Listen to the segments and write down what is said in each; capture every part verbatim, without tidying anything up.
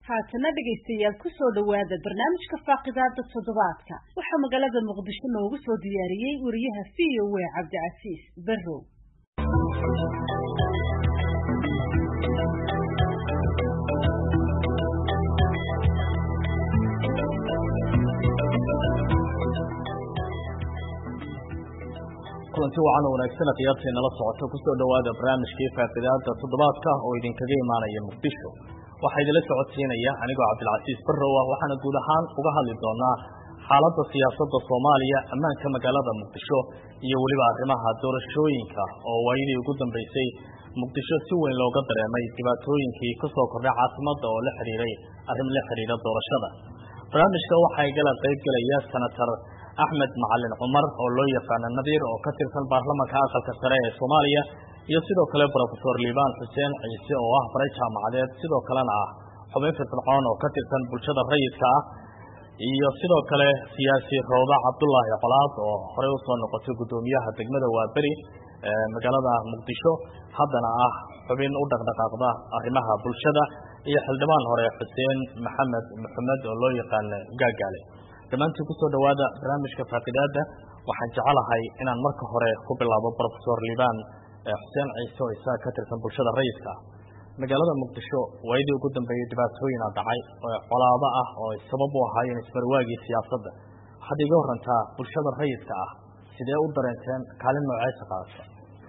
haatana dhegaystayaal ku soo dhawaada barnaamijka faaqidaada toddobaadka waxaa magaalada muqdisho noogu soo diyaariyey wariyaha v o a cabdicasiis barrow kulanti wacan oo wanaagsan qiyaadteena la socoto ku soo dhawaada barnaamijkii faaqidaada toddobaadka oo idinkaga imaanaya muqdisho waxaa idinla socodsiinaya anigoo cabdilcasiis barrow ah waxaana guud ahaan uga hadli doonaa xaaladda siyaasadda soomaaliya ammaanka magaalada muqdisho iyo weliba arrimaha doorashooyinka oo waayadii ugu dambeysay muqdisho si weyn looga dareemay dhibaatooyinkii ka soo kordhay caasimadda oo la xidhiiray arrin la xidhiira doorashada barnaamijka waxaa igala qayb gelaya senator axmed macalin cumar oo loo yaqaana nadiir oo ka tirsan baarlamanka aqalka sare ee soomaaliya iyo sidoo kale professor liibaan xuseen ciise oo ah baray jaamacadeed sidoo kalena ah xubin firfircoon oo ka tirsan bulshada rayidka ah iyo sidoo kale siyaasi rooda cabdullaahi colaad oo horey usoo noqotay guddoomiyaha degmada waaberi ee magaalada muqdisho haddana ah xubin u dhaqdhaqaaqda arrimaha bulshada iyo xildhibaan hore xuseen maxamed maxamed oo loo yaqaana gaagaale dhammaantiin kusoo dhawaada barnaamijka faaqidaada waxaan jecelahay inaan marka hore ku bilaabo professor liibaan xuseen ciise oo isaga ka tirsan bulshada rayidka ah magaalada muqdisho waayadii ugu dambeeyey dhibaatooyina dhacay oo colaado ah oo sabab u ahaayeen isbarwaagii siyaasadda waxaad iga warantaa bulshada rayidka ah sidee u dareenteen kaalin nooceesa qaadata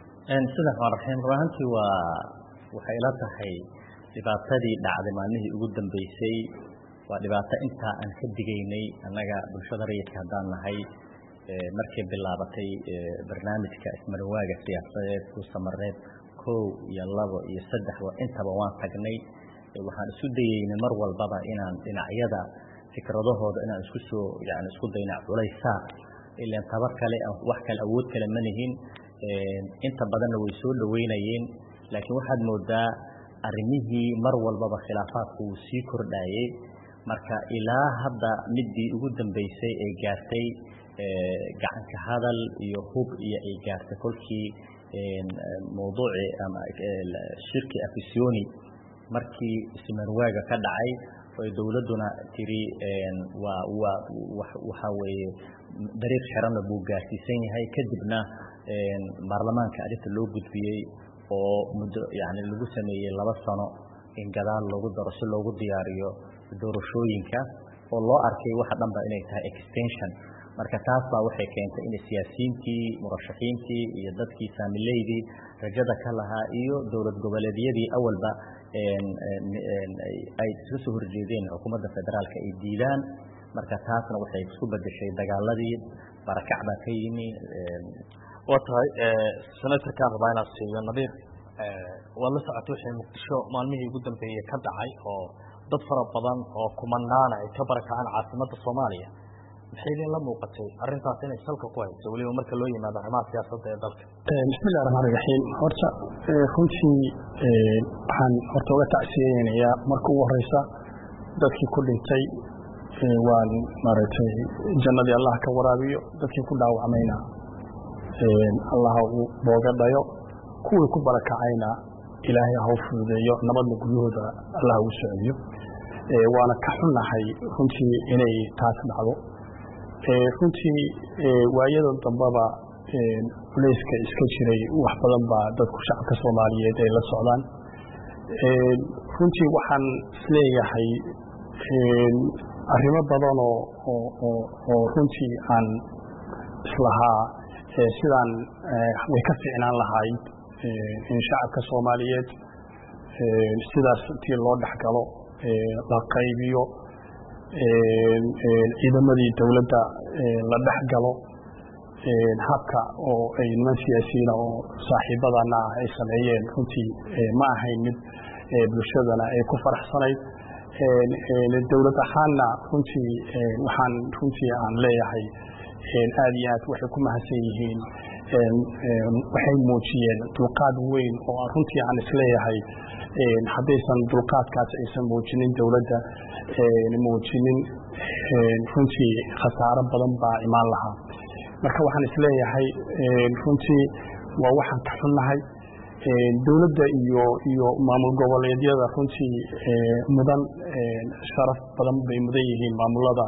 sida waan raxiim ruuxantii waa waxay ila tahay dhibaatadii dhacday maalmihii ugu dambeysay waa dhibaato intaa aan ka digaynay annaga bulshada rayidka haddaan nahay markii bilaabatay barnaamijka ismarwaaga siyaasadeed ku samareed kow iyo labo iyo saddex intaba waan tagnay waxaan isu dayeynay mar walbaba inaan dhinacyada fikradahooda inaan isku soo yani isku dayna culays saar ilaan tabar kale wax kale awood kale ma lihin inta badanna way soo dhaweynayeen laakiin waxaad moodaa arrimihii mar walbaba khilaafaadku wuu sii kordhayey marka ilaa hadda midii ugu dambeysay ay gaartay gacanka hadal iyo hub iyo ay gaartay kolkii mawduuci ama shirki afisyooni markii ismarwaaga ka dhacay oo dawladuna tiri waa waa waxa weeye dariiq xiranna buu gaarsiisan yahay kadibna baarlamaanka arrinta loo gudbiyey oo muddo yani lagu sameeyey laba sano in gadaal loogu daro si loogu diyaariyo doorashooyinka oo loo arkay waxa dhanba inay tahay extension marka taas baa waxay keentay in siyaasiyiintii murashaxiintii iyo dadkii saamileydii rajada ka lahaa iyo dowlad goboleedyadii awalba ay iska soo horjeedeen xukuumadda federaalka ay diidaan marka taasna waxay isku bedeshay dagaaladii barakac baa ka yimi waa tahay senatorkaan rabaa inaad siiyo nadiir waad la socotay wixii muqdisho maalmihii ugu dambeeyey ka dhacay oo dad fara badan oo kumanaana ay ka barakacaan caasimadda soomaaliya maxay idin la muuqatay arrintaas inay salka ku hayso weliba marka loo yimaado arrimaha siyaasadda ee dalka bismillahi raxmaani raxiim horta runtii waxaan horta uga tacsiyeynayaa marka ugu horeysa dadkii ku dhintay waan maaragtay jannadii allah ka waraabiyo dadkii ku dhaawacmayna allah uu booga dhayo kuwii ku barakacayna ilaahay ha u fududeeyo nabadna guryahooda allah ugu socodiyo waana ka xunnahay runtii inay taas dhacdo runtii waayadan dambaba culeyska iska jiray wax badan baa dadku shacabka soomaaliyeed ay la socdaan runtii waxaan isleeyahay arrimo badan oo oo runtii aan islahaa sidaan way ka fiicnaan lahayd in shacabka soomaaliyeed sidaas intii loo dhexgalo la qaybiyo ciidamadii dawladda la dhexgalo habka oo ay niman siyaasiyiina oo saaxiibadana ah ay sameeyeen runtii ma ahayn mid bulshadana ay ku faraxsanayd dawlad ahaanna runtii waxaan runtii aan leeyahay aad iyo aad waxay ku mahadsan yihiin waxay muujiyeen dulqaad weyn oo runtii aan isleeyahay haddaysan dulqaadkaas aysan muujinin dawladda muujinin runtii khasaaro badan baa imaan lahaa marka waxaan isleeyahay runtii waa waxaan ka xunnahay dowladda iyo iyo maamul goboleedyada runtii mudan sharaf badan bay mudan yihiin maamulada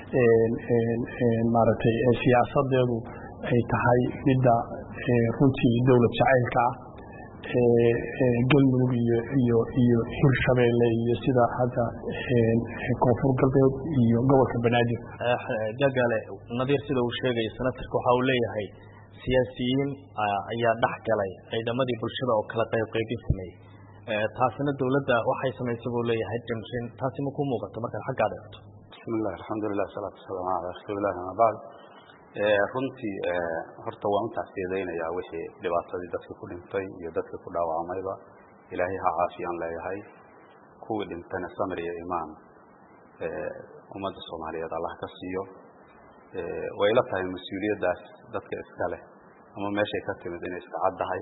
maaragtay siyaasadeedu ay tahay midda runtii dowlad jacaylka ah galmudug iyo iyo iyo hirshabeelle iyo sida hadda koonfur galbeed iyo gobolka banaadir gagale nadiir sida uu sheegay senatarka waxa uu leeyahay siyaasiyiin ayaa dhex galay ciidamadii bulshada oo kala qayb qaybin sameeyey taasina dowladda waxay samaysay buu leeyahay jamsin taasi ma ku muuqato markaad xaggaad eegto bismillah alxamdulilah salaatu wasalaamu calaa rasuulillahi ama bacd runtii horta waan u tacsiyadaynayaa wixii dhibaatadii dadka ku dhintay iyo dadka ku dhaawacmayba ilaahay ha caafiyaan leeyahay kuwii dhintana samir iyo imaan ummadda soomaaliyeed allah ka siiyo way la tahay mas-uuliyaddaas dadka iska leh ama meeshay ka timid inay iska caddahay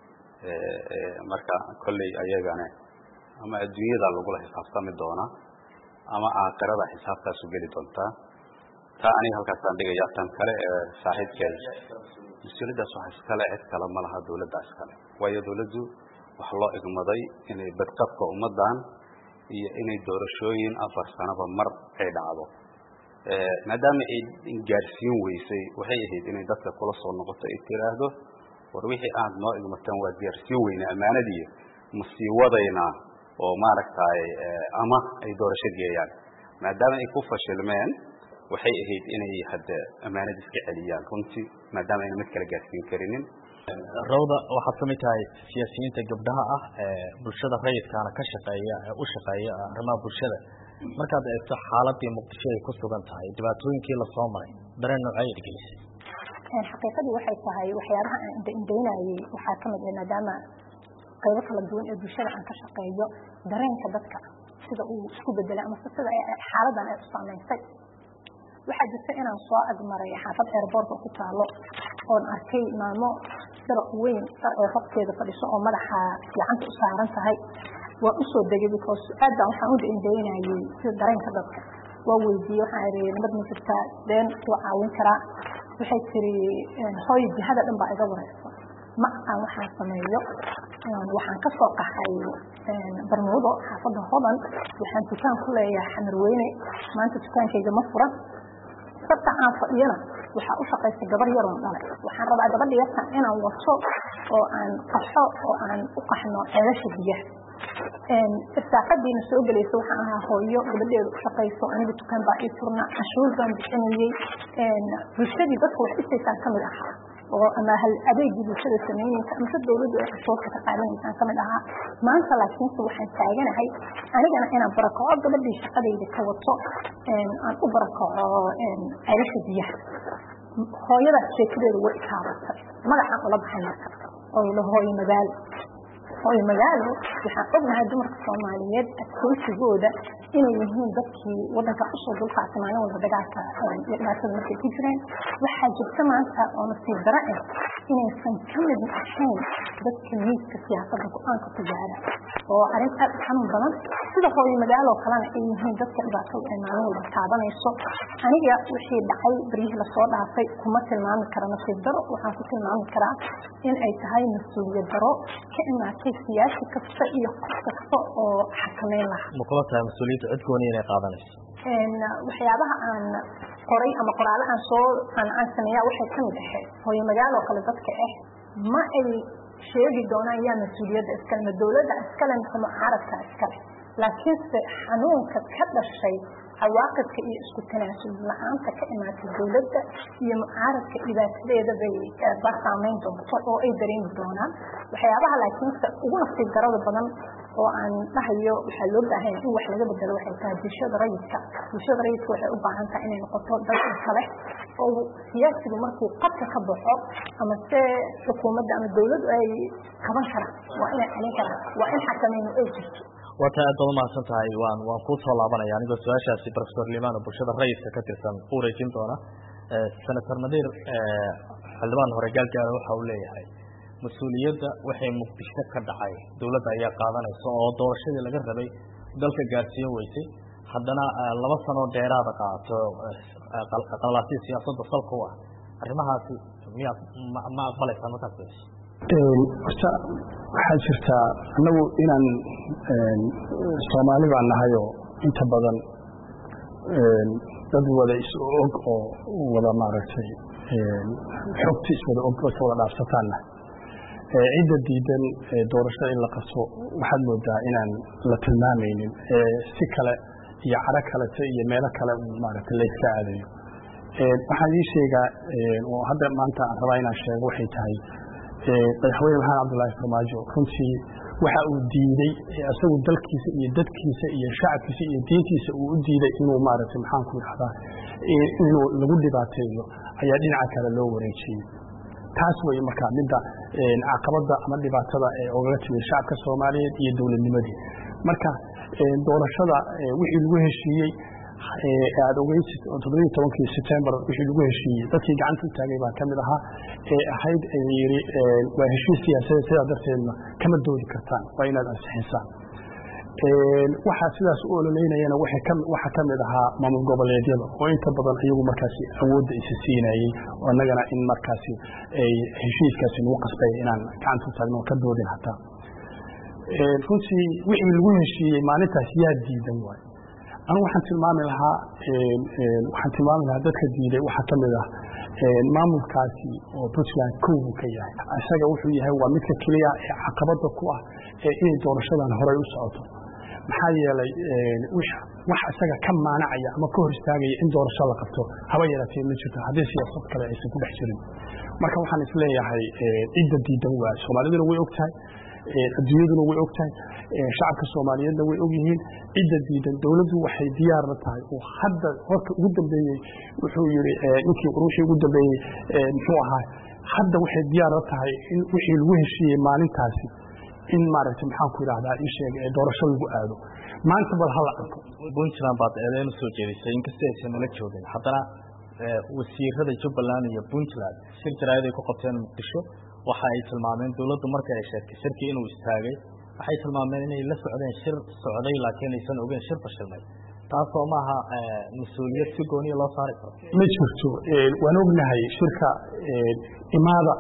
marka kolley ayagane ama adduunyada lagula xisaabtami doonaa ama aakhirada xisaabtaasu geli doontaa taa aniga halkaasaan dhigayaa tan kale ee saaxiibkeeda mas-uuliyaddaas waxa iskale cid kale ma laha dowladda iskale waayo dowladdu waxa loo igmaday inay badqabka ummaddan iyo inay doorashooyin afar sanaba mar ay dhacdo maadaama ay gaarsiin weysay waxay ahayd inay dadka kula soo noqoto ay tiraahdo war wixii aad noo igmateen waa gaarsiin weyne ammaanadii ma sii wadaynaa oo maaragtay ama ay doorasho geeyaan maadaama ay ku fashilmeen waxay ahayd inay hadda ammaanad iska celiyaan runtii maadaama ayna mid kala gaarsiin karinin rawda waxaad ka mid tahay siyaasiyiinta gabdhaha ah ee bulshada rayidkaana ka shaqeeya ee u shaqeeya arrimaha bulshada markaad eegto xaaladii muqdisho ay ku sugan tahay dhibaatooyinkii la soo maray dareen noocay gelisay xaqiiqadii waxay tahay waxyaabaha aan indaynayay waxaa ka mid ah maadaama qaybo kala duwan ee bulshada aan ka shaqeeyo dareenka dadka sida uu isku bedelay ama sida xaaladan ay u saameysay waxaa jirta inaan soo agmaray xaafad airportka ku taalo oon arkay maamo sida weyn oo hogteeda fadhiso oo madaxa gacanta u saaran tahay waa u soo degay because aad baan waxaan u indaynayay sida dareenka dadka waa weydiiyey waxaan idhi nabad ma jirtaa deen waa caawin karaa waxay tiri hooyo jihada dhan baa iga wareysa ma aan waxaan sameeyo waxaan ka soo qaxay barnuudo xaafadda hodan waxaan dukaan ku leeyahay xamarweyne maanta dukaankayga ma furan sabta aan fadhiyana waxaa u shaqaysay gabar yaroon dhalay waxaan rabaa gabadha yartan inaan wato oo aan qaxo oo aan u qaxno ceelasha biyaha irsaaqadiina soo gelaysa waxaan ahaa hooyo gabadheedu u shaqayso aniga dukaan baa ii furna cashuur baan bixinayey bulshadii dadka wax dhisaysaan ka mid ahaa oo ama hal adeegii bulshada samaynaysa ama si dowladdu ay cashuurta ka qaadanaysaan ka mid ahaa maanta laakiinse waxaan taaganahay anigana inaan barakaco gabadhii shaqadayda ka wato aan u barakaco ceelasha biyaha hooyadaas sheekadeedu way ikaabatay magacaan ula baxay marka oo la hooyo magaalo hooyo magaalo waxaan ognahay dumarka soomaaliyeed adkeysigooda inay yihiin dadkii wadanka usoo dulqaatay maalin walba dagaalka dhibaatada markay ku jireen waxaa jirta maanta oo nasiib dara ah inaysan ka mid ahayn dadka miiska siyaasadda go-aanka ku gaara oo arrin aad u xanuun badan sida hooyo magaaloo kalena ay yihiin dadka dhibaatada ay maalin walba taabanayso aniga wixii dhacay baryihii lasoo dhaafay kuma tilmaami kara nasiib daro waxaan ku tilmaami karaa in ay tahay mas-uuliyad daro ka imaatay siyaasi kasta iyo qof kasta oo xakameyn laha ma kula tahay mas-uuliyadda cid gooni inay qaadanayso waxyaabaha aan qoray ama qoraale aan soo aan aan sameeyaa waxay ka mid ahayd hooyo magaaloo kale dadka ah ma ay sheegi doonaan yaa mas-uuliyadda iskale ma dowladda iskale mise mucaaradka iskale laakiinse xanuunka ka dhashay cawaaqibka iyo isku tanaasul la-aanta ka imaatay dowladda iyo mucaaradka dhibaatadeeda bay baa saameyn doonto oo ay dareemi doonaan waxyaabaha laakiinse ugu nasiib darada badan oo aan dhahayo waxaa loo baahan in wax laga bedelo waxay tahay bulshada rayidka bulshada rayidka waxay u baahan tahay inay noqoto dad kale oo siyaasigu markuu qadka ka baxo ama se xukuumadda ama dowladdu ay qaban karaan waa inay celin karaan waa in xakameyn ay jirto waata aad baad umahadsan tahay waan waan kuu soo laabanaya anigoo su-aashaasi professor limaan oo bulshada rayidka ka tirsan u wareejin doona senator nadiir xildhibaan hore gaalgaala waxa uu leeyahay mas-uuliyadda waxay muqdisho ka dhacay dowladda ayaa qaadanaysa oo doorashadii laga rabay dalka gaarsiin weysay haddana laba sanoo dheeraada qaato qalalaasii siyaasadda salka u ah arrimahaasi miyaad ma aqbalaysaa markaas horta waxaa jirta annagu inaan Soomaali baan nahay oo inta badan dad wada is og oo wada maaragtay xogta is wada og oo wada dhaafsataanna cidda diidan doorashada in la qabto waxaad moodaa inaan la tilmaamaynin si kale iyo caro kalete iyo meelo kale maaragtay la iska aadayo waxaan ii sheegaa oo hadda maanta aan rabaa inaan sheego waxay tahay madaxweyne maxamed cabdullaahi farmaajo runtii waxa uu diiday isagu dalkiisa iyo dadkiisa iyo shacabkiisa iyo diintiisa uu u diiday inuu maaragtay maxaan ku yidhahdaa inuu lagu dhibaateeyo ayaa dhinaca kale loo wareejiyey taas way markaa midda caqabada ama dhibaatada ee ogaga timid shacabka Soomaaliyeed iyo dawladnimadii marka doorashada wixii lagu heshiiyey aad ogeysid toddoba iyo tobankii September wixii lagu heshiiyey dadkii gacanta u taagay baa kamid ahaa ee ahayd ay yiri waa heshiis siyaasadeed sida darteedna kama doodi kartaan waa inaad ansixisaan waxa sidaas u ololeynayana waxa ka waxa kamid ahaa maamul goboleedyada oo inta badan iyagu markaasi awoodda is siinayay oo annagana in markaasi ay heshiiskaasi lagu qasbay inaan gacanta u taagno ka doodin hataa runtii wixii lagu heshiiyey maalintaas yaa diidan waay anigu waxaan tilmaami lahaa waxaan tilmaami lahaa dadka diiday waxa kamid ah maamulkaasi oo Puntland kow ka yahay asaga wuxuu yahay waa midka kaliya ee caqabada ku ah ee in doorashadan hore u socoto maxaa yeelay wax asaga ka maanacaya ama ka hor istaagaya in doorasho la qabto haba yaraatee ma jirto haddii siyaasad kale aysan ku dhex jirin marka waxaan isleeyahay cidda diidan waa Soomaaliduna way ogtahay adduunyaduna way ogtahay shacabka Soomaaliyeedna way og yihiin cidda diidan dawladdu waxay diyaar la tahay oo hadda horka ugu dambeeyay wuxuu yiri ninkii urushii ugu dambeeyay muxuu ahaa hadda waxay diyaar la tahay in wixii lagu heshiiyey maalintaasi in maaragtay maxaan ku yiraahdaa in sheeg ee doorasho lagu aado maanta bal hal arko Puntland baad eedayn soo jeedisay in kasta aysan la joogin haddana wasiirada Jubbaland iyo Puntland shir jaraa'id ay ku qabteen Muqdisho waxa ay tilmaameen dawladdu markay ay sheegtay shirkii inuu istaagay waxay tilmaameen inay la socdeen shir socday laakiin aysan ogeyn shir fashilmay taasoo maaha mas'uuliyad si gooni loo saari karo ma jirto waan ognahay shirka imaada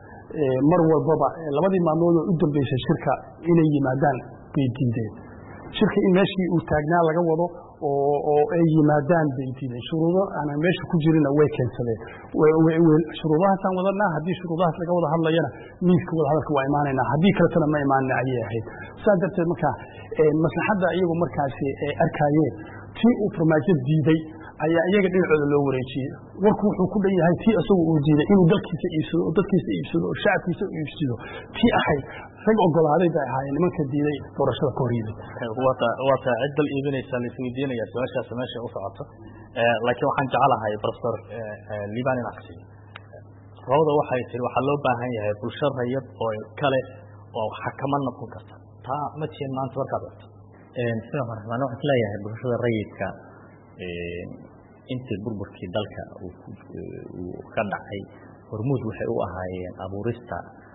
mar walbaba labadii maalmood oo u dambeysay shirka inay yimaadaan bay diideen shirka in meeshii uu taagnaa laga wado oo oo ay yimaadaan bay diideen shuruudo aan meesha ku jirina way keensadeen shuruudahaas aan wadana haddii shuruudahaas laga wada hadlayana miiska wada hadalka waa imaanayna haddii kale ma imaanna ayay ahayd saa darteed marka maslaxadda iyagu markaasi ay arkayeen tii uu farmaajo diiday ayaa iyaga dhinacooda loo wareejiyay warku wuxuu ku dhan yahay tii asagu uu diiday inuu dalkiisa iibsado oo dadkiisa iibsado oo shacabkiisa iibsado tii ahayd rag ogolaaday bay ahaayeen nimanka diiday doorashada ka horreeyay wata wata cidal iibinaysa la isweydiinaya su'aashaas meesha u socoto laakiin waxaan jecelahay professor Liban Naqsi rawda waxay tiri waxa loo baahan yahay bulshada rayid oo kale oo xakaman noqon karta taa ma tiin maanta warkaad ee sida marxamaan waxa leeyahay bulshada rayidka ee intii burburkii dalka uu ka dhacay hormuud waxay u ahaayeen abuurista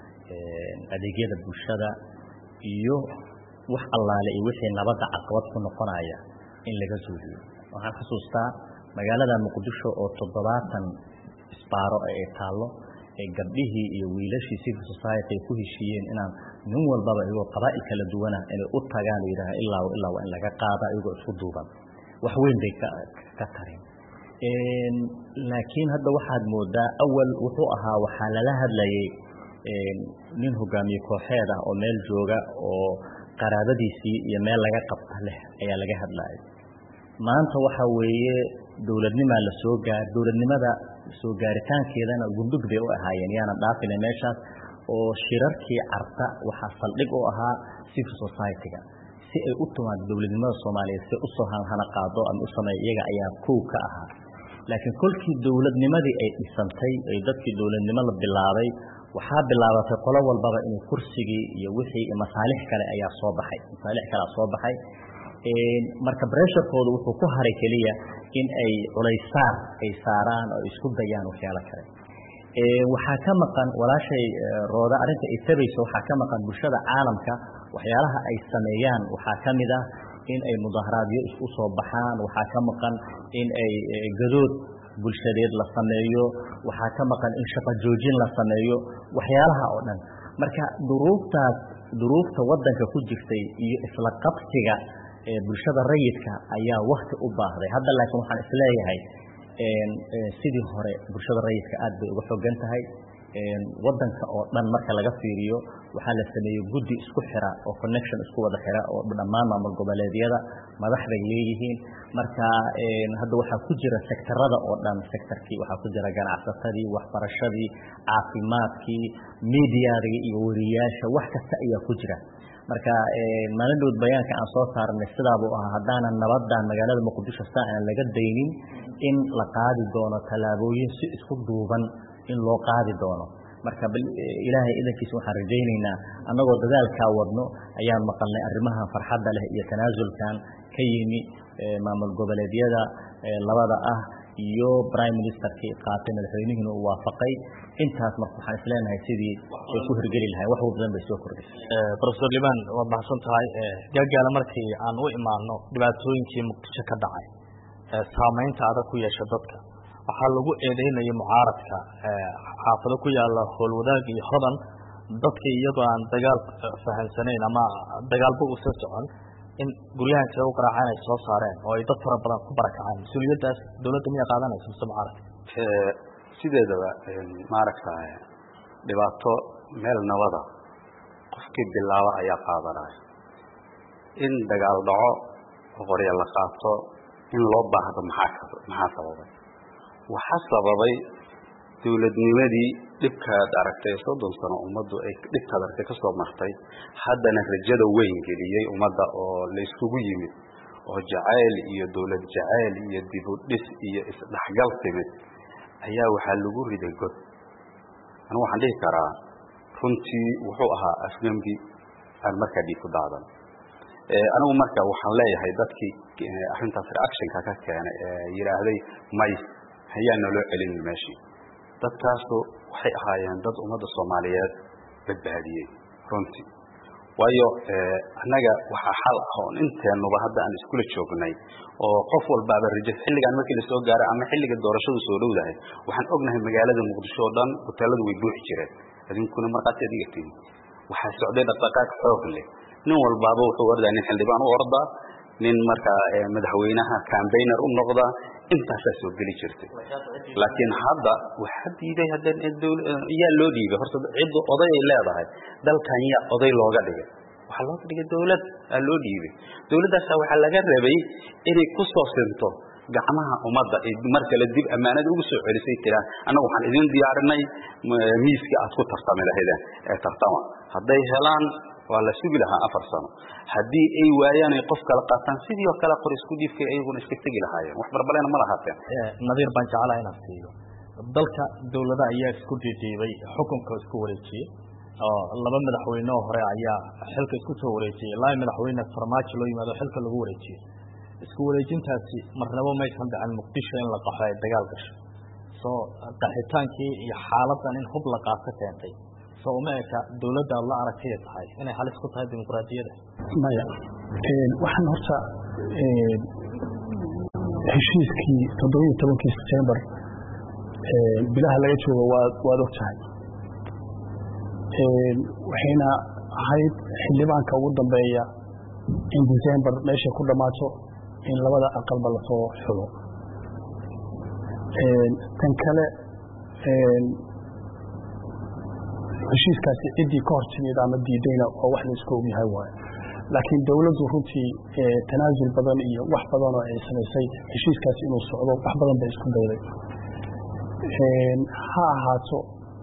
adeegyada bulshada iyo wax allaale iyo wixii nabadda caqabad ku noqonaya in laga suuliyo waxaan xasuustaa magaalada Muqdisho oo toddobaatan isbaaro ay taalo ee gabdhihii iyo wiilashii civil society ku heshiiyeen inaan nin walbaba iyagoo qabaa'il kala duwan ah inay u tagaan yiraahdo ilaa ilaa waa in laga qaada iyagoo isku duuban wax weyn bay ka ka tareen een laakiin hadda waxaad moodaa awal wuxuu ahaa waxa lala hadlayay een nin hogaamiye kooxeed ah oo meel jooga oo qaraabadiisii iyo meel laga qabta leh ayaa laga hadlayay maanta waxa weeye dawladnimada la soo gaar dawladnimada soo gaaritaankeedana gundug bay u ahaayeen yaana dhaafina meeshaas oo shirarkii carta waxa saldhig u ahaa civil society-ga si ay u tumaan dawladnimada Soomaaliyeed si u soo hana qaado ama u sameeyo iyaga ayaa koow ka ahaa laakiin kulkii dawladnimadii ay dhisantay ay dadkii dawladnimada bilaabay waxa bilaabatay qolo walbaba in kursigii iyo wixii masaalix kale ayaa soo baxay masaalix kale soo baxay ee marka pressure-koodu wuxuu ku haray kaliya in ay culaysaar ay saaraan oo isku dayaan waxyaalo kale ee waxa ka maqan walaashay rooda arinta ay tabayso waxa ka maqan bulshada caalamka waxyaalaha ay sameeyaan waxa kamid ah in ay mudaharaadyo isku soo baxaan waxa ka maqan in ay gadood bulshadeed la sameeyo waxa ka maqan in shaqo joojin la sameeyo waxyaalaha oo dhan marka duruuftaas duruufta wadanka ku jirtay iyo isla qabsiga ee bulshada rayidka ayaa waqti u baahday hadda laakiin waxaan isleeyahay sidii hore bulshada rayidka aad bay uga xogan tahay wadanka oo dhan marka laga fiiriyo waxaa la sameeyey guddi isku xira oo connection isku wada xira oo dhammaan maamul goboleedyada madaxday leeyihiin marka hadda waxaa ku jira sektarada oo dhan sektarkii waxaa ku jira ganacsatadii waxbarashadii caafimaadkii miidiyaadii iyo wariyaasha wax kasta ayaa ku jira marka maalin dhow bayaanka aan soo saarnay sidaabuu ahaa haddaanan nabadan magaalada muqdisho saa aan laga daynin in la qaadi doono tallaabooyin si isku duuban in loo qaadi doono marka ilaahay idankiisa waxaan rajaynaynaa annagoo dadaalkaa wadno ayaan maqalnay arrimaha farxadda leh iyo tanaasulkan ka yimi maamul goboleedyada labada ah iyo prime ministerkii qaatay madaxweynihiina uu waafaqay intaas marka waxaan isleenahay sidii ay ku hirgeli lahay wax badan bay soo kordhisay professor Liban waa mahadsan tahay gaagaala markii aan u imaano dhibaatooyinkii muqdisho ka dhacay saamaynta adag ku yeesha dadka waxaa lagu eedeynayay mucaaradka xaafado ku yaala howlwadaag iyo hodan dadka iyadoo aan dagaal fahansanayn ama dagaalba uusan socon in guryahan kale u qaraacaan ay soo saareen oo ay dad fara badan ku barakacaan mas-uuliyaddaas dowladda miyaa qaadanaysa mise mucaaradka sideedaba maaragta dhibaato meel nabada qofkii bilaaba ayaa qaadanaya in dagaal dhaco oo qorya la qaato in loo baahdo maxaa maxaa sababay waxaa sababay dowladnimadii dhibkaad aragtay soddon sano ummaddu ay dhibkaad aragtay ka soo martay haddana rajada weyn geliyey ummadda oo la isugu yimid oo jacayl iyo dowlad jacayl iyo dib u dhis iyo isdhexgal timid ayaa waxaa lagu riday god anigu waxaan dhihi karaa runtii wuxuu ahaa afgembi aan markaa dhiig ku daadan anigu marka waxaan leeyahay dadkii arrintaas reactionka ka keenay ee yidhaahday may hayaa naloo celin meeshii dadkaasu waxay ahaayeen dad ummadda soomaaliyeed badbaadiyey runtii waayo annaga waxaa xal ah oon inteenuba hadda aan iskula joognay oo qof walbaaba rajo xilligaan markii lasoo gaaray ama xilliga doorashadu soo dhowdahay waxaan ognahay magaalada muqdisho oo dhan hoteeladu way buuxi jireen idinkuna markaad adiga timi waxaa socday dhaqdhaqaaq xoog leh nin walbaaba wuxuu ordaa nin xildhibaan u ordaa nin markaa madaxweynaha campaigner u noqda intaasaa soo geli jirtay laakiin hadda waxaa diiday haddeen yaa loo dhiibay horta cidda oday ay leedahay dalkan yaa oday looga dhigay waxaa looga dhigay dowlad aa loo dhiibay dowladdaasa waxaa laga rabay inay ku soo sinto gacmaha ummadda ay mar kale dib ammaanada ugu soo celisay tiraan annagu waxaan idin diyaarinay miiska aad ku tartami lahaydeen ee tartama hadday helaan waa la sugi lahaa afar sano haddii ay waayaan ay qof kala qaataan sidii oo kale qor isku dhiibkay ayaguna iska tegi lahaayeen wax barbalena ma lahaateen nadiir baan jeclahay inaan siiyo dalka dowlada ayaa isku dhiidhiibay xukunka isku wareejiyey oo laba madaxweyne oo hore ayaa xilka isku soo wareejiyey ilaa madaxweyne farmaajo loo yimaado xilka lagu wareejiyey isku wareejintaasi marnabo maysan dhicin muqdisho in la qaxo ay dagaal gasho soo qaxitaankii iyo xaaladan in hub la qaato keentay soo uma eka dowladda la aragtay tahay inay halis ku tahay dimuqraadiyadda maya waxaan horta heshiiskii toddoba iyo tobankii September bilaha laga joogo waa waad ogtahay waxayna ahayd xildhibaanka ugu dambeeya in December meesha ku dhamaato in labada aqalba la soo xulo tan kale heshiiskaasi ciddii ka hor timid ama diidayna oo wax la isku ogyahay waaye laakiin dowladdu runtii tanaasul badan iyo wax badan oo ay samaysay heshiiskaasi inuu socdo wax badan bay isku dayday ha ahaato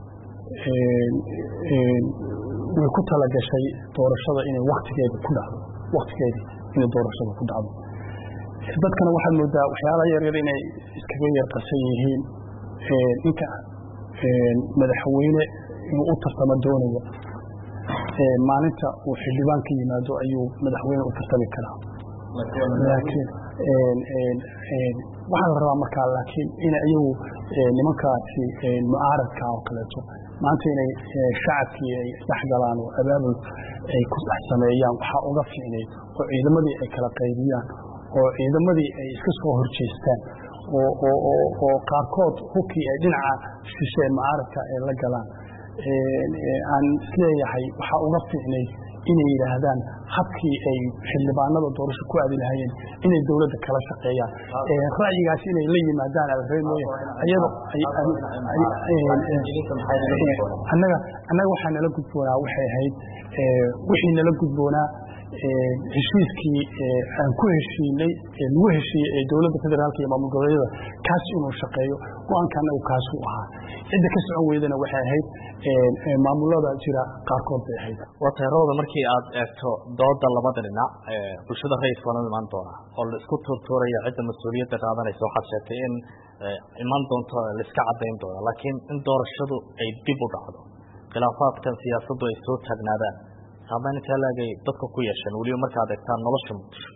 way ku tala gashay doorashada inay waktigeeda ku dhacdo waktigeedii inay doorashada ku dhacdo dadkana waxaad moodaa waxyaalaha yaryar inay iskaga yar qasan yihiin ninka madaxweyne inuu u tartamo doonaya maalinta uu xildhibaan ka yimaado ayuu madaxweyne u tartami karaa laakiin waxaa la rabaa markaa laakiin in iyagu nimankaasi mucaaradka oo kaleeto maanta inay shacabkii ay isdhexgalaan oo abaabul ay ku dhex sameeyaan waxaa uga fiicnay oo ciidamadii ay kala qaybiyaan oo ciidamadii ay iska soo horjeestaan oo oo oo qaarkood hubkii ay dhinaca shishe mucaaradka ay la galaan aan isleeyahay waxaa uga fiicnay inay yidhaahdaan habkii ay xildhibaanada doorasho ku aadi lahayeen inay dowladda kala shaqeeyaan ra'yigaas inay la yimaadaan alreemooye iyada annaga annaga waxaa nala gudboonaa waxay ahayd wixii nala gudboonaa heshiiskii aan ku heshiinay lagu heshiiyey ee dowladda federaalka iyo maamul goboleedyada kaas inuu shaqeeyo go-aankana uu kaas u ahaa cidda ka socon weydana waxay ahayd maamulada jira qaarkood bay ahayd waa teerooda markii aad eegto dooda labada dhinac bulshada rayidka waa imaan doona oo la isku tuurtuuraya cidda mas-uuliyadda qaadanaysa waxaad sheegtay in imaan doonto la iska cadayn doona laakiin in doorashadu ay dib u dhacdo khilaafaadkan siyaasaddu ay soo taagnaadaan saameyn intaa laagay dadka ku yeesheen weliba markaad eegtaan nolosha muqdisho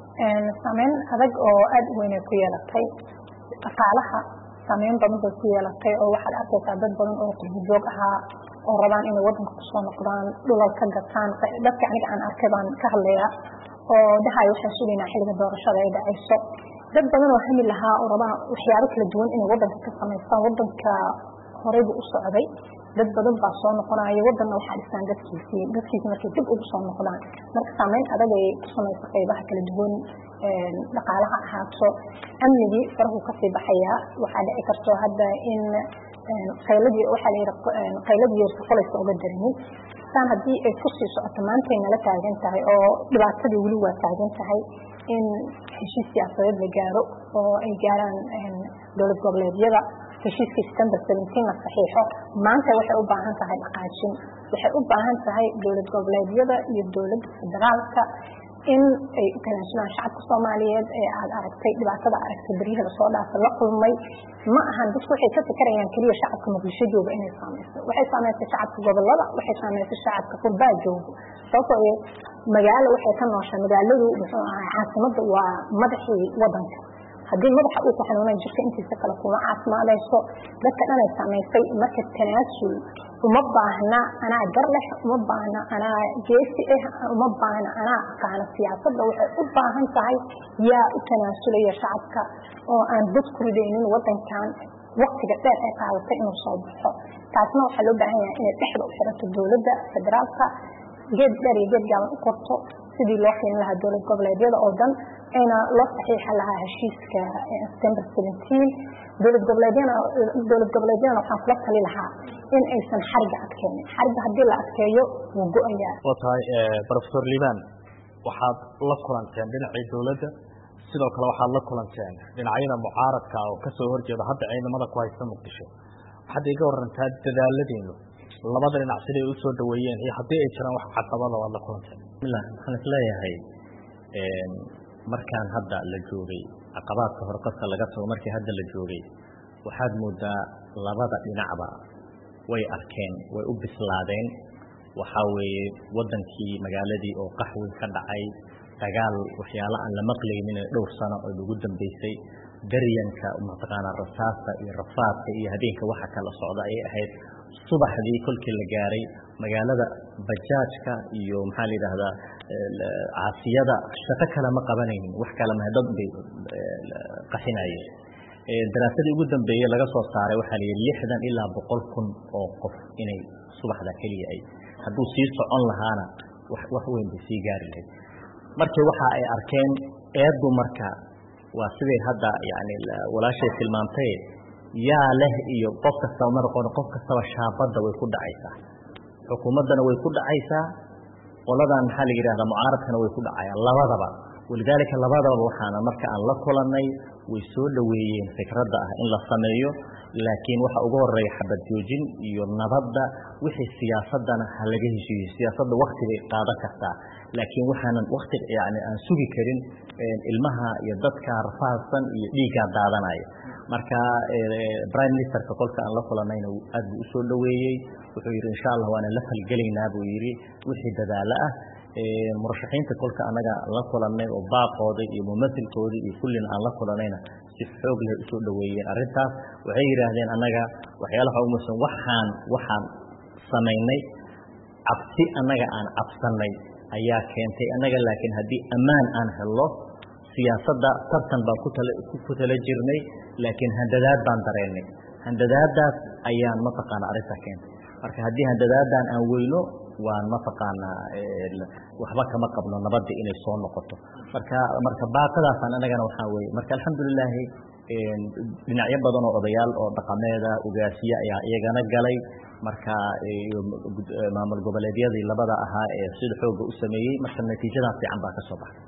saameyn adag oo aad u weyn ay ku yeelatay dhaqaalaha saameyn badan bay ku yeelatay oo waxaad arkaysaa dad badan oo qurbijoog ahaa oo rabaan inay wadanka kusoo noqdaan dhulal ka gataan dadka aniga aan arkay baan ka hadlaya oo dhahay waxaan sugaynaa xilliga doorashada ay dhacayso dad badan oo hami lahaa oo rabaa waxyaabo kala duwan inay wadanka ka samaystaan wadanka horey buu u socday dad badan baa soo noqonaya wadanna waxaa dhisaan dadkiisii dadkiisi markay dib ugu soo noqdaan marka saameyn adag ay ku samaysa qaybaha kala duwan dhaqaalaha ahaato amnigii farahu kasii baxaya waxaa dhici karto hadda in qayladii waxaa layidhi qayladii yeerta qolaysa uga darinin saan haddii ay kusii socoto maantay nala taagan tahay oo dhibaatadii weli waa taagan tahay in heshiis siyaasadeed la gaaro oo ay gaaraan dowlad goboleedyada heshiiskii September seventeen la saxiixo maanta waxay u baahan tahay dhaqaajin waxay u baahan tahay dowlad goboleedyada iyo dowladda federaalka in ay u kalaashadaan shacabka Soomaaliyeed ee aad aragtay dhibaatada aragtay bariyaha soo dhaafay la kulmay ma ahan dadku waxay ka fikrayaan kaliya shacabka Muqdisho jooga inay saameyso waxay saameysay shacabka gobolada waxay saameysay shacabka qurbaa jooga sababtoo ah magaalo waxay ka nooshaa magaaladu muxuu ahaa caasimadda waa madaxii wadanka haddii madaxa uu ku xanuunay jirka intiisa kale kuma caafimaadayso dadka dhan ay saameysay marka tanaasul uma baahna anaa gar leh uma baahna anaa geesi ah uma baahna anaa aqaana siyaasadda waxay u baahan tahay yaa u tanaasulaya shacabka oo aan dad ku ridaynin wadankan waqtiga dheer ay qaadatay inuu soo baxo taasna waxaa loo baahan yahay inay dhexda u xirato dowladda federaalka geed dheer iyo geed gaaban u korto sidii loo qiimin lahaa dowlad goboleedyada oo dhan ayna loo saxiixan lahaa heshiiska September seventeen dowlad goboleedyada dowlad goboleedyada waxaan kula tali lahaa in aysan xariga adkeenin xariga haddii la adkeeyo wuu go-ayaa waa tahay professor Liban waxaad la kulanteen dhinacii dowladda sidoo kale waxaad la kulanteen dhinacyada mucaaradka oo kasoo horjeeda hadda ciidamada ku haysta Muqdisho waxaad iga warantaa dadaaladiinu labada dhinac siday u soo dhaweeyeen iyo haddii ay jiraan wax caqabado oo la kulanteen bismillah waxaan isleeyahay markaan hadda la joogay caqabaadka hore qofka laga tago markii hadda la joogay waxaad moodaa labada dhinacba way arkeen way u bislaadeen waxaa weeye wadankii magaaladii oo qaxwi ka dhacay dagaal waxyaalo aan la maqlaynin dhowr sano oo ugu dambeysay daryanka mataqaanaa rasaasta iyo rafaadka iyo habeenka waxa kala socda ayay ahayd subaxdii kolkii la gaaray magaalada bajaajka iyo maxaa la yidhaahdaa caasiyada shaqo kale ma qabanaynin wax kale ma dad bay qaxinayeen daraasadii ugu dambeeyay laga soo saaray waxaa la yidhi lixdan ilaa boqol kun oo qof inay subaxda keliya ay hadduu sii socon lahaana wax wax weyn bay sii gaari lahayd markii waxa ay arkeen eedu marka waa siday hadda yani walaashay tilmaantay yaa leh iyo qof kasta ma noqon qof kastaba shaabada way ku dhacaysaa xukuumaddana way ku dhacaysaa qoladan maxaa la yidhahdaa mucaaradkana way ku dhacayaan labadaba walidaalika labadaba waxaana marka aan la kulannay way soo dhaweeyeen fikradda ah in la sameeyo laakiin waxa ugu horeeya xabad joojin iyo nabadda wixii siyaasadana ha laga heshiiyo siyaasadda waqti bay qaadan kartaa laakiin waxaanan waqti yani aan sugi karin ilmaha iyo dadka rafaadsan iyo dhiigga daadanaya marka prime ministerka kolka aan la kulanayna aad buu u soo dhaweeyey wuxuu yidhi insha allah waana la falgelaynaa buu yidhi wixii dadaalo ah murashaxiinta kolka anaga la kulannay oo baaqooda iyo mumasilkooda iyo kullina aan la kulanayna si xoog leh u soo dhaweeyeen arrintaas waxay yidhaahdeen annaga waxyaalaha ugu muhiimsan waxaan waxaan samaynay cabsi annaga aan cabsannay ayaa keentay annaga laakiin haddii ammaan aan helno siyaasadda tartan baan ku tala ku tala jirnay laakiin handadaad baan dareennay handadaadaas ayaan mataqaana arrinta keentay marka haddii handadaadan aan weyno waan mataqaanaa waxba kama qabno nabadda inay soo noqoto marka marka baaqadaasaan anagana waxaa weeye marka alxamdulilaahi dhinacyo badan oo odayaal oo dhaqameeda ugaasiye ayaa iyagana galay marka maamul goboleedyadii labada ahaa ee sida xooga u sameeyey marka natiijadan fiican baa ka soo baxay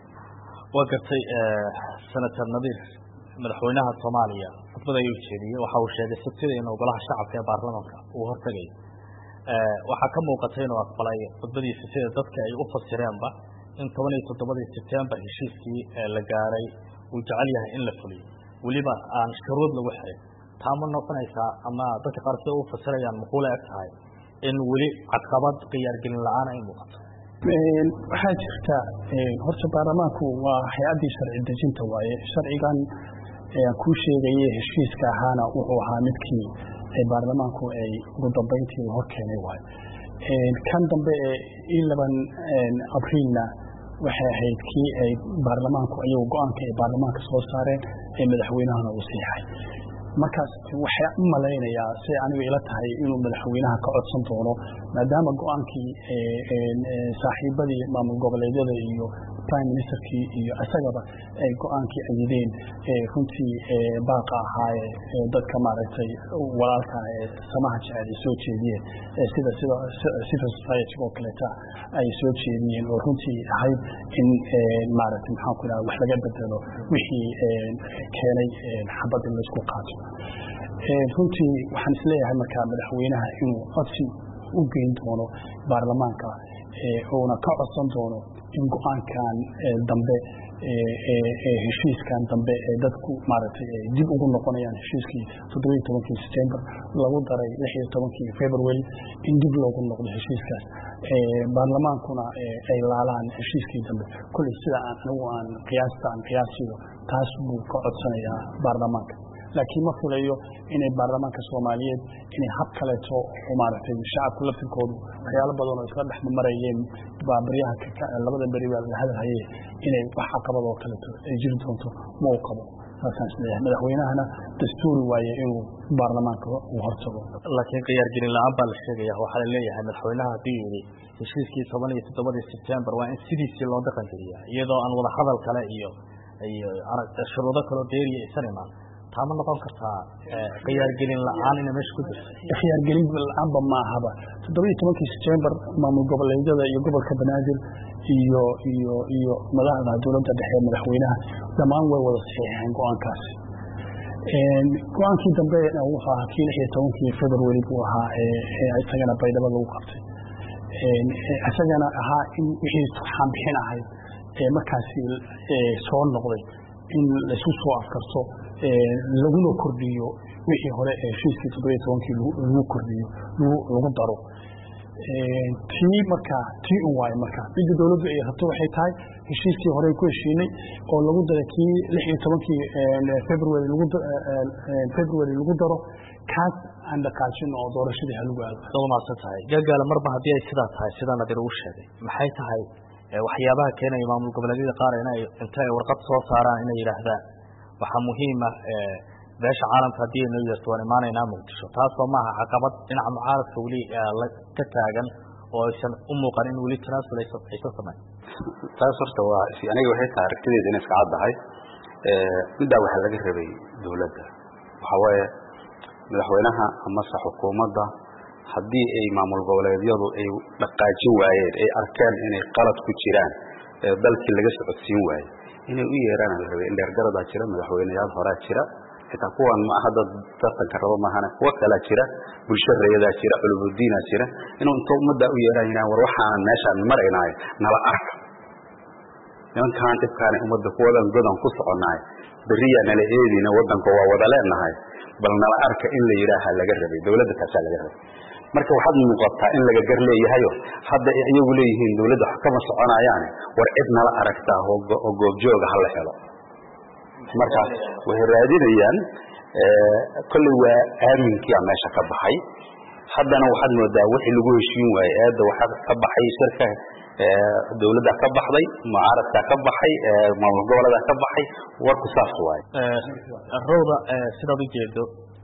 waa gartay senator nadiir madaxweynaha soomaaliya khudbada ayuu jeediyey waxa uu sheegay sabtida in golaha shacabka ee baarlamaanka uu hortagayo waxaa ka muuqatay inuu aqbalay khudbadiisa sida dadka ay u fasireenba in toban iyo toddobadii sebtembar heshiiskii la gaaray uu jecel yahay in la fuliyo weliba aan shuruud lagu xirin taa ma noqonaysaa ama dadka qaar sida u fasirayaan makuula eg tahay in weli caqabad khiyaargelin la-aan ay muuqato waxaa jirta horta baarlamaanku waa hay-addii sharci dejinta waaye sharcigan kuu sheegaye heshiiska ahaana wuxuu ahaa midkii baarlamaanku ay ugu dambeyntii la hor keenay waayo kan dambe ee laban abriilna waxay ahayd kii ay baarlamaanku ayagu go-aanka ay baarlamaanka soo saareen ee madaxweynahana uu siixay markaas waxaa u malaynayaa siay aniga ila tahay inuu madaxweynaha ka codsan doono maadaama go-aankii saaxiibadii maamul goboleedyada iyo prime ministerkii iyo isagaba ay go-aankii ayideen runtii baaqa ahaaye dadka maaragtay walaalka ee samaha jecel ay soo jeediyeen sida sida civil society oo kaleeta ay soo jeediyeen oo runtii ahayd in maaragtay maxaan ku idhaha wax laga bedelo wixii keenay xabad in laysku qaato runtii waxaan isleeyahay markaa madaxweynaha inuu codsi u geyn doono baarlamaanka uuna ka codsan doono in go-aankan dambe heshiiskan dambe ee dadku maaragtay dib ugu noqonayaan heshiiskii toddobiyo tobankii september lagu daray lix iyo tobankii february in dib loogu noqdo heshiiskaas baarlamaankuna ay laalaan heshiiskii dambe kulley sida aan anigu aan qiyaasta aan qiyaasiyo taas buu ka codsanayaa baarlamaanka laakiin ma filayo inay baarlamaanka soomaaliyeed inay hab kaleeto oo maaragtay shacabku laftirkoodu waxyaalo badan oo isla dhex marayeen baabaryaha labada beri baa la hadalhaye inay wax caqabad oo kaleeto ay jiri doonto ma u qabo saasaan isleeyahay madaxweynahana dastuuri waaye inuu baarlamaanka uu hortago laakiin khiyaargelin la-aan baa la sheegaya waxaa la leeyahay madaxweynaha hadduu yidhi heshiiskii toban iyo toddobadii sebtembar waa in sidiisii loo dhaqan geliyaa iyadoo aan wada hadal kale iyo iyo shuruudo kaloo dheeriya isan imaan ma noqon kartaa khiyaargelin la-aan ina meesha ku jirto khiyaargelin la-aanba maahaba toddoba iyo tobankii september maamul goboleedyada iyo gobolka banaadir iyo iyo iyo madaxda dowladda dhexe madaxweynaha dhammaan way wada saxiixeen go-aankaasi go-aankii dambe wuxuu ahaa kii lix iyo tobankii february buu ahaa isagana baydhabo lagu qabtay isagana ahaa in wixii xambixin ahayd ee markaasi soo noqday in laisu soo afkarto laguna kordhiyo wixii hore ee heshiiskii toddobiyo tobankii lagu kordhiyo lagu daro tii markaa tii un waayo markaa midda dowladdu ay rabto waxay tahay heshiiskii hore ku heshiinay oo lagu daray kii lix iyo tobankii february lagu february lagu daro kaas aan dhaqaajin oo doorashadii halagu aado soo maadsan tahay gaagaala marba haddii ay sidaa tahay sidaa nadir ugu sheegay maxay tahay waxyaabaha keenaya maamul goboleedyada qaar inay inta ay warqad soo saaraan inay yidhaahdaan waxaa muhiima beesha caalamka haddii ay noo yeerto waan imaanaynaa muqdisho taasoo maaha caqabad dhinaca mucaaradka weli ka taagan oo aysan u muuqan in weli tanaasul aysan samayn taas horta waa aniga waxay tahay aragtideeda inay iska caddahay middaa waxaa laga rabay dowladda waxaa waaye madaxweynaha amase xukuumadda haddii ay maamul goboleedyadu ay dhaqaajin waayeen ay arkeen inay qalad ku jiraan dalkii laga socodsiin waaye inay u yeeraan la rabay indheergaradaa jira madaxweyneyaal horaa jira xitaa kuwan ma aha dad tartanka rabo maahana kuwa kalaa jira bulsho reeyadaa jira culubudiinaa jira inuu inta ummaddaa u yeeraan yinaan war waxaanan meeshaan maraynaayo nala arka nimankaan dhibkaana ummadda kuwadan godan ku soconaayo beriyaa nala eedina wadanka waa wada leenahay bal nala arka in la yidhaaha laga rabay dowladda taasaa laga rabay marka waxaad muuqataa in laga gar leeyahayo hadda iyagu leeyihiin dowladda wax kama soconayaane war cid nala aragtaa oo goobjooga hala helo markaas waxay raadinayaan kolley waa aaminkiia meesha ka baxay haddana waxaad moodaa wixii lagu heshiin waaye eedda waxaa ka baxay shirka dowladda ka baxday mucaaradka ka baxay maamul gobolada ka baxay warku saas waaye rowda sidaad u jeedo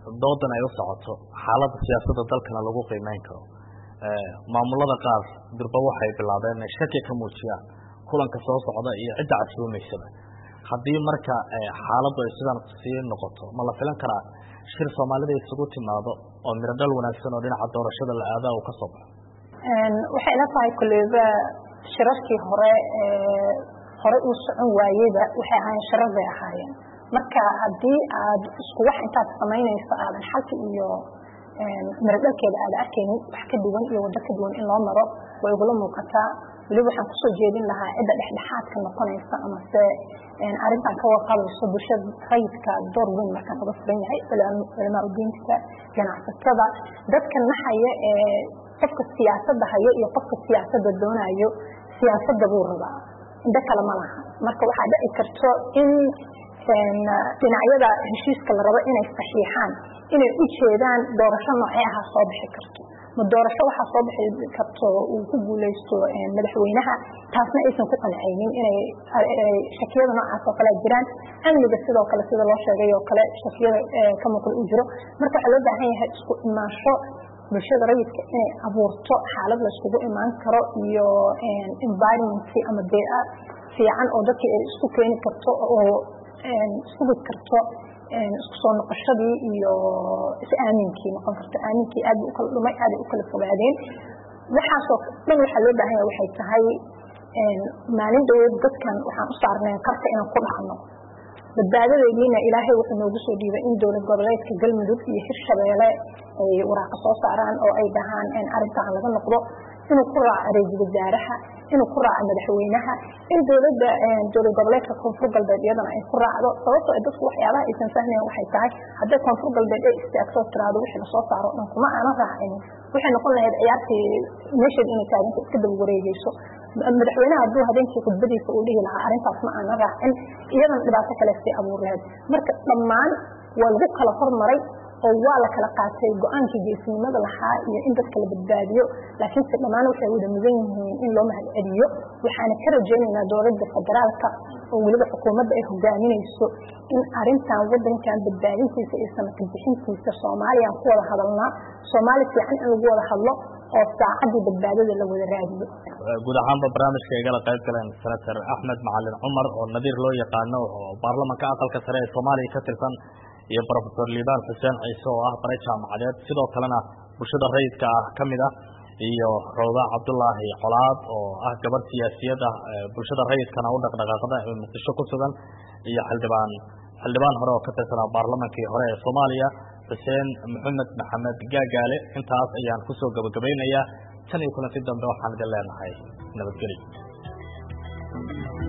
doodan ay u socoto xaaladda siyaasadda dalkana lagu qiimeyn karo maamulada qaar durba waxay bilaabeen inay shaki ka muujiyaan kulanka soo socda iyo cidda casuumaysaba haddii marka xaaladdu ay sidan sii noqoto ma la filan karaa shir soomaalida isugu timaado oo miradhal wanaagsan oo dhinaca doorashada la aadaa uu ka soo baxo waxay ila tahay kulleyba shirarkii hore hore uu socon waayeyba waxay ahaayeen shirar bay ahaayeen marka haddii aad isku wax intaad samaynayso aadan xalki iyo miradhalkeeda aada arkaynin wax ka duwan iyo waddo ka duwan in loo maro way igula muuqataa weliba waxaan kusoo jeedin lahaa cidda dhexdhexaadka noqonaysa amase arrintan ka warqabayso bulshada rayidka door weyn markaan uga furan yahay culamaa udiinta ganacsatada dadka naxaya ee qofka siyaasadda hayo iyo qofka siyaasadda doonayo siyaasadda buu rabaa indho kale ma laha marka waxaa dhici karto in dhinacyada heshiiska la rabo inay saxiixaan inay u jeedaan doorasho noocee aha soo bixi karto ma doorasho waxaa soo bixi karto uu ku guuleysto madaxweynaha taasna aysan ku qancaynin inay shakiyada noocaas oo kale jiraan amniga sidoo kale sida loo sheegay oo kale shakiyada ka muuqda u jiro marka waxaa loo baahan yahay isku imaansho bulshada rayidka inay abuurto xaalad la isugu imaan karo iyo environment ama bea fiican oo dadka ay isku keeni karto oo sugi karto isku soo noqoshadii iyo is-aaminkii noqon karto aaminkii aad u kala dhumay aad u kala fogaadeen waxaasoo dhan waxaa loo baahan yahay waxay tahay maalin dhaweed dadkan waxaan u saarneen qarka inaan ku dhacno badbaadadeediina ilaahay wuxuu noogu soo dhiibay in dowlad goboleedka galmudug iyo hirshabeelle ay waraaqa soo saaraan oo ay dhahaan arrintan laga noqdo inuu ku raaco ra-iisul wasaaraha inuu ku raaco madaxweynaha in dowladda dowlad goboleedka koonfur galbeed iyadana ay ku raacdo sababtoo ay dadku waxyaabaha aysan fahmayn waxay tahay hadday koonfur galbeed ay istaagtoo tiraado wixii lasoo saaro dhan kuma aanan raacin waxay noqon lahayd ciyaartii meesheed inay taaganta iska daba wareegeyso madaxweynaha hadduu habeenkii khudbadiisa uu dhihi lahaa arrintaas ma aanan raacin iyadana dhibaato kale sii abuur lahayd marka dhammaan waa lagu kala hormaray oo waa la kala qaatay go-aankii geesinimada lahaa iyo in dadka la badbaadiyo laakiinse dhammaan waxay wada mudan yihiin in loo mahad celiyo waxaana ka rajaynaynaa dowladda federaalka oo weliba xukuumadda ay hogaaminayso in arrintan wadankan badbaadintiisa iyo sanadka bixintiisa soomaaliyaan ku wada hadalnaa soomaali fiican in lagu wada hadlo oo saacadii badbaadada la wada raadiyo guud ahaanba barnaamijka igala qayb galeen senator axmed macalin cumar oo nadiir loo yaqaano oo baarlamanka aqalka sare ee soomaaliya ka tirsan iyo professor liibaan xuseen ciise oo ah bare jaamacadeed sidoo kalena bulshada rayidka ah ka mid ah iyo rawda cabdullaahi colaad oo ah gabar siyaasiyad ah bulshada rayidkana u dhaqdhaqaaqda ee muqdisho ku sugan iyo xildhibaan xildhibaan hore oo ka tirsanaa baarlamankii hore ee soomaaliya xuseen maxamed maxamed gaagaale intaas ayaan kusoo gabagabaynayaa tan iyo kulanti dambe waxaan idin leenahay nabadgelyo